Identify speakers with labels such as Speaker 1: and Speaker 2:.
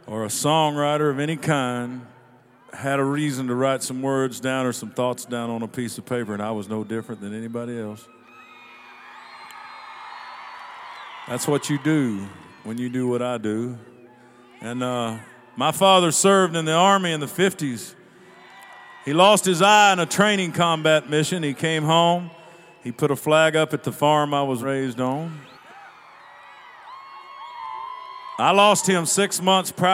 Speaker 1: or a songwriter of any kind had a reason to write some words down or some thoughts down on a piece of paper, and I was no different than anybody else. That's what you do when you do what I do. And my father served in the Army in the 50s. He lost his eye in a training combat mission. He came home. He put a flag up at the farm I was raised on. I lost him 6 months prior.